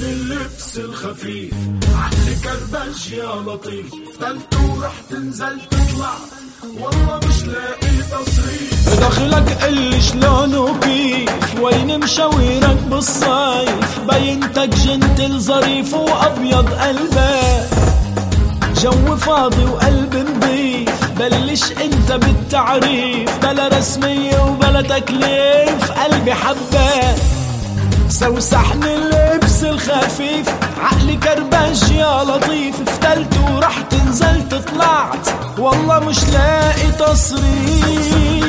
اللبس الخفيف، عقلي كربش يا لطيف، تلت ورحت نزلت طلع والله مش لاقي تصريف. بدخلك قل شلون وكيف، وين مشاويرك بالصيف، بينتك جنتل ظريف وابيض قلبك، جو فاضي وقلب نضيف، بلش انت بالتعريف، بلا رسمية وبلا تكليف، قلبي حبك سوسحني اللبس الخفيف، عقلي كربش يا لطيف، فتلت ورحت نزلت طلعت والله مش لاقي تصريف.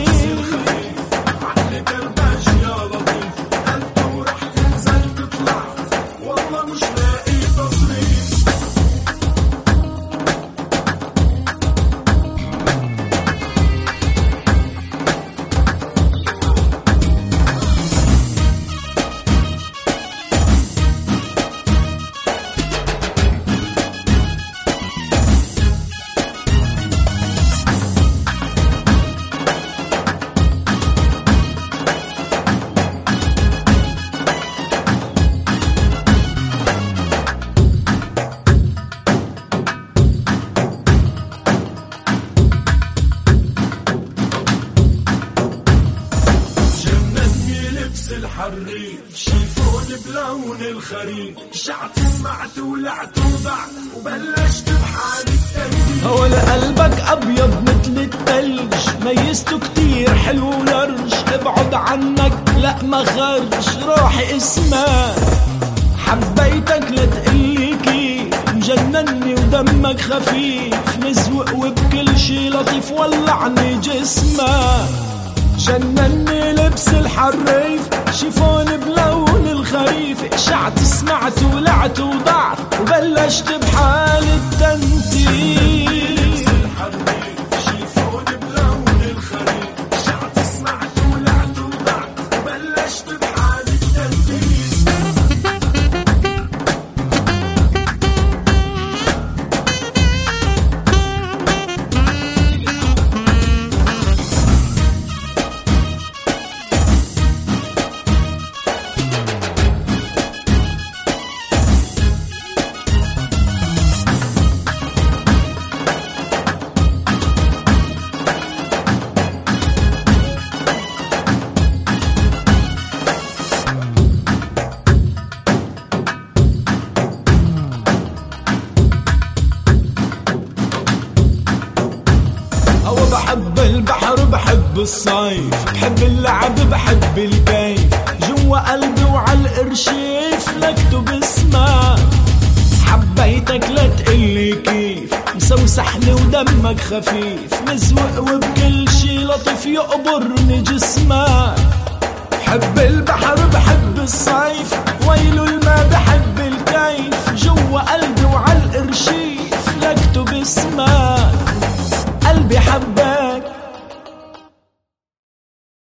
الحريف شيفوني بلون الخريف، شعت سمعت ولعت وضعت وبلشت بحالي التنزيل. هو قلبك ابيض مثل التلج، ميزته كتير حلو ولرج، ابعد عنك لا ما خرج، روحي اسمك حبيتك لتقلي كيف، مجنني ودمك خفيف، مزوق وبكل شي لطيف، ولعني جسمك جنني لبس الحريف، شيفون بلون الخريف، شعت سمعت ولعت وضعت وبلشت بحال التنتيل. لبس الحريف شيفون بلون الخريف، شعت سمعت ولعت وضعت وبلشت بحال التنتيل. بحب البحر بحب الصيف، بحب اللعب بحب الكيف، جوا قلبي وعلى الارشيف لكتب اسمك، حبيتك لتقلي كيف، مسوسحني ودمك خفيف، مزوق وبكل شي لطيف يقبرني جسمك. بحب البحر بحب الصيف، ويلو الما بحب الكيف، جوا قلبي